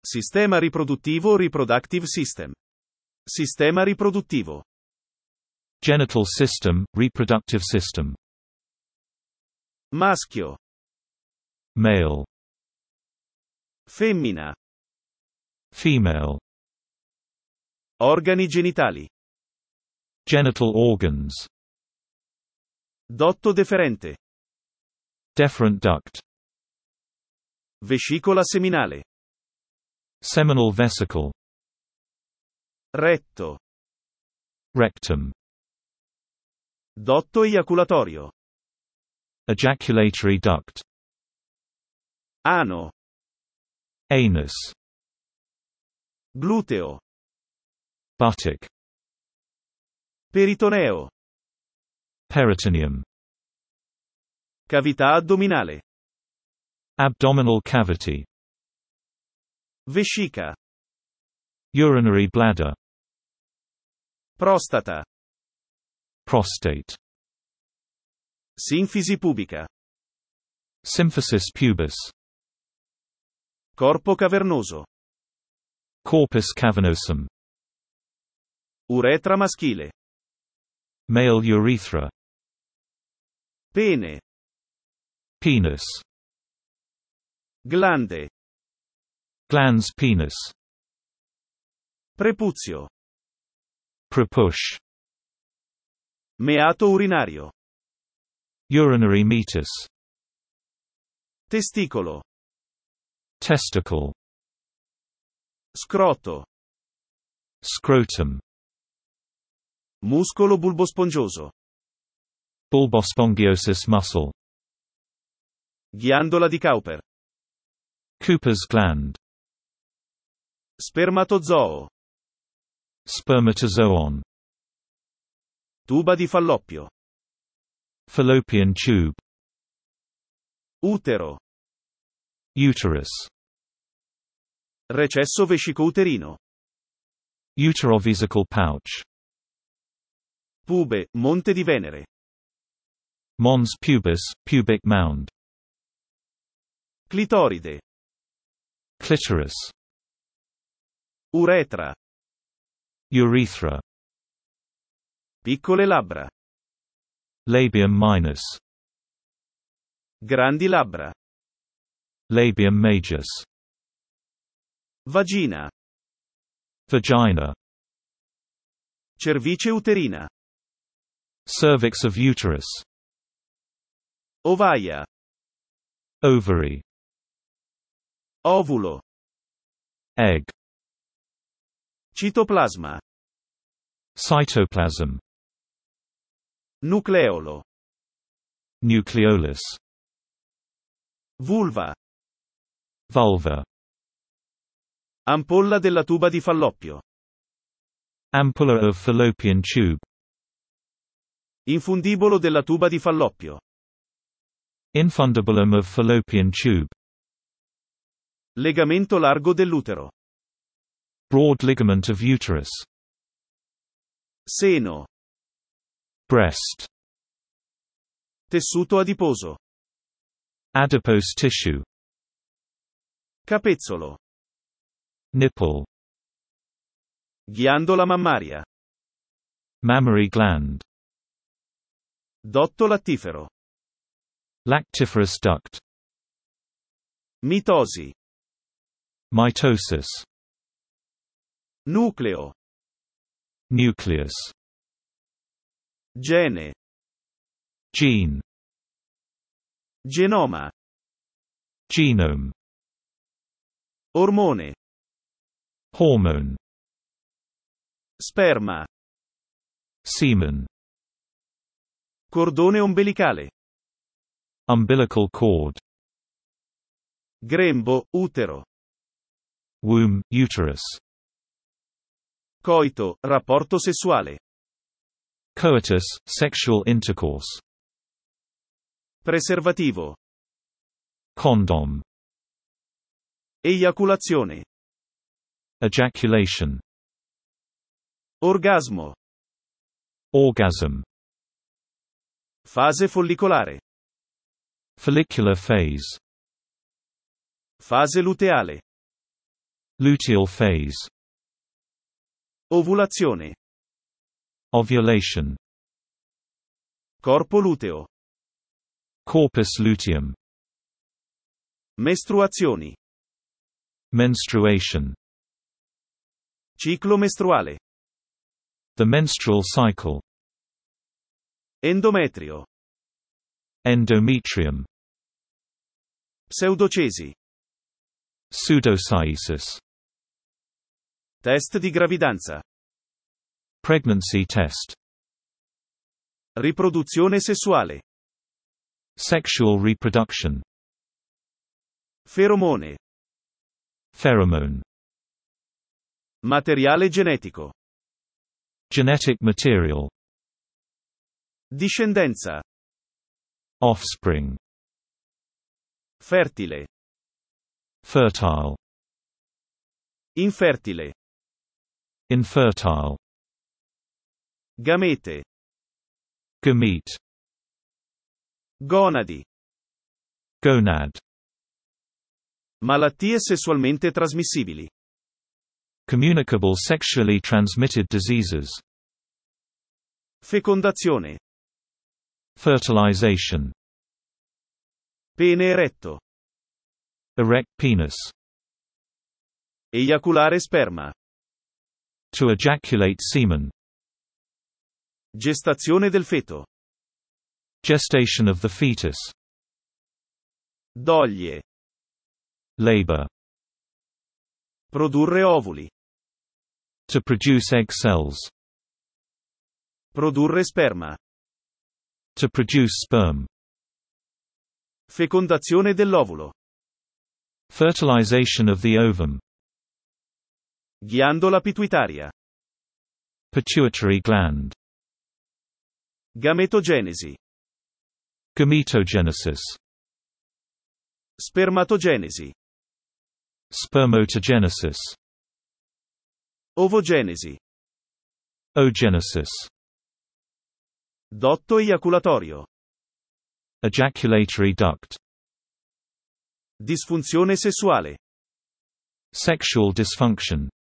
Sistema riproduttivo reproductive system. Sistema riproduttivo. Genital system, reproductive system. Maschio. Male. Femmina. Female. Organi genitali. Genital organs. Dotto deferente. Deferent duct. Vescicola seminale. Seminal vesicle. Retto. Rectum. Dotto eiaculatorio. Ejaculatory duct. Ano. Anus. Gluteo. Buttock. Peritoneo. Peritoneum. Cavità addominale. Abdominal cavity. Vescica. Urinary bladder. Prostata. Prostate. Sinfisi pubica. Symphysis pubis. Corpo cavernoso. Corpus cavernosum. Uretra maschile. Male urethra. Pene. Penis. Glande. Glans penis. Prepuzio. Prepush. Meato urinario. Urinary meatus. Testicolo. Testicle. Scroto. Scrotum. Muscolo bulbospongioso. Bulbospongiosus muscle. Ghiandola di Cowper. Cooper's gland. Spermatozoo. Spermatozoon. Tuba di Falloppio. Fallopian tube. Utero. Uterus. Recesso vescicouterino. Uterovesical pouch. Pube, Monte di Venere. Mons pubis, pubic mound. Clitoride. Clitoris. Uretra. Urethra. Piccole labbra. Labium minus. Grandi labbra. Labium majus. Vagina. Vagina. Cervice uterina. Cervix of uterus. Ovaia. Ovary. Ovulo. Egg. Citoplasma. Cytoplasm. Nucleolo. Nucleolus. Vulva. Vulva. Ampolla della tuba di Falloppio. Ampulla of fallopian tube. Infundibolo della tuba di Falloppio. Infundibulum of fallopian tube. Legamento largo dell'utero. Broad ligament of uterus. Seno. Breast. Tessuto adiposo. Adipose tissue. Capezzolo. Nipple. Ghiandola mammaria. Mammary gland. Dotto lattifero. Lactiferous duct. Mitosi. Mitosis. Nucleo. Nucleus. Gene. Gene. Genoma. Genome. Ormone. Hormone. Sperma. Semen. Cordone ombelicale. Umbilical cord. Grembo, utero. Womb, uterus. Coito, rapporto sessuale. Coitus, sexual intercourse. Preservativo. Condom. Eiaculazione. Ejaculation. Orgasmo. Orgasm. Fase follicolare. Follicular phase. Fase luteale. Luteal phase. Ovulazione. Ovulation. Corpo luteo. Corpus luteum. Mestruazioni. Menstruation. Ciclo mestruale. The menstrual cycle. Endometrio. Endometrium. Pseudocesi. Pseudocyesis. Test di gravidanza. Pregnancy test. Riproduzione sessuale. Sexual reproduction. Feromone. Pheromone. Materiale genetico. Genetic material. Discendenza. Offspring. Fertile. Fertile. Infertile. Infertile. Gamete. Gamete. Gonadi. Gonad. Malattie sessualmente trasmissibili. Communicable sexually transmitted diseases. Fecondazione. Fertilization. Pene eretto. Erect penis. Eiaculare sperma. To ejaculate semen. Gestazione del feto. Gestation of the fetus. Doglie. Labor. Produrre ovuli. To produce egg cells. Produrre sperma. To produce sperm. Fecondazione dell'ovulo. Fertilization of the ovum. Ghiandola pituitaria. Pituitary gland. Gametogenesi. Gametogenesis. Spermatogenesi. Spermatogenesis. Ovogenesi. Oogenesis. Dotto eiaculatorio. Ejaculatory duct. Disfunzione sessuale. Sexual dysfunction.